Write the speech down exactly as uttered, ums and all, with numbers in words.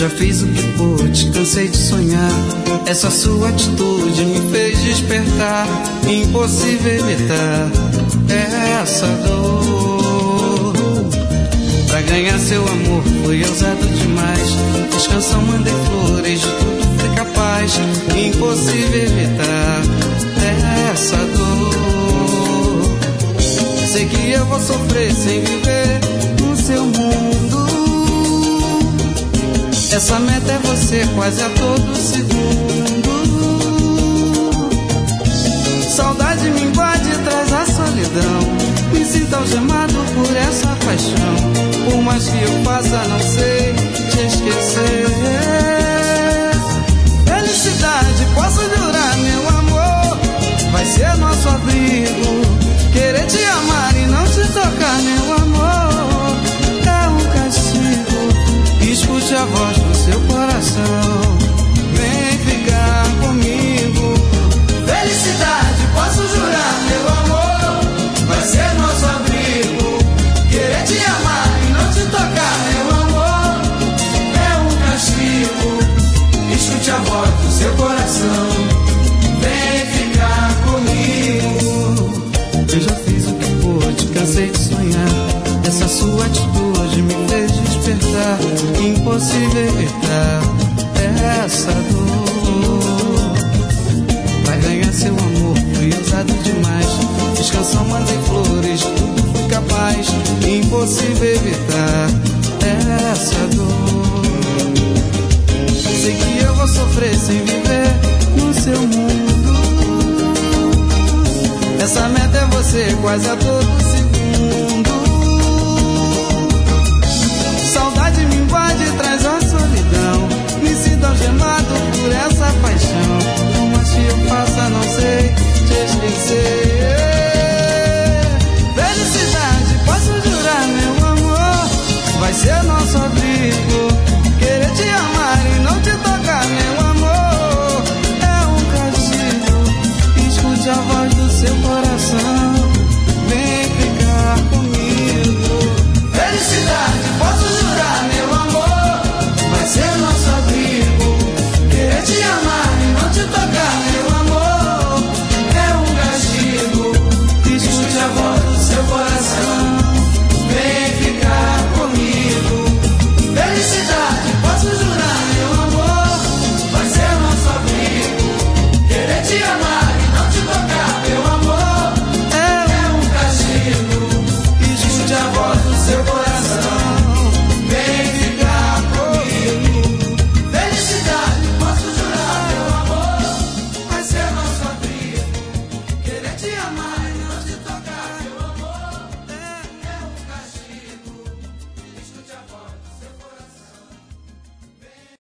já fiz o que pude, cansei de sonhar. Essa sua atitude me fez despertar. Impossível evitar essa dor. Pra ganhar seu amor fui ousado demais. Fiz canção, mandei flores, de tudo fui capaz. Impossível evitar essa dor. Sei que eu vou sofrer sem viver no seu mundo. Essa meta é você quase a todo segundo. Saudade me invade e traz a solidão. Me sinto algemado por essa paixão. Por mais que eu faça, não sei te esquecer. Felicidade, posso jurar, meu amor, vai ser nosso abrigo. Querer te amar e não te tocar, meu amor, é um castigo. Escute a voz do seu coração, vem ficar comigo. Felicidade, posso jurar, meu amor, vai ser nosso abrigo. Querer te amar e não te tocar, meu amor, é um castigo. Escute a voz do seu coração, vem ficar comigo. Eu já fiz o que pude, cansei de sonhar. Essa sua atitude me fez despertar. Impossível evitar essa dor. Pra ganhar seu amor fui ousado demais. Fiz canção, mandei flores, tudo fui capaz. Impossível evitar essa dor. Sei que eu vou sofrer sem viver no seu mundo. Essa meta é você quase a todo segundo.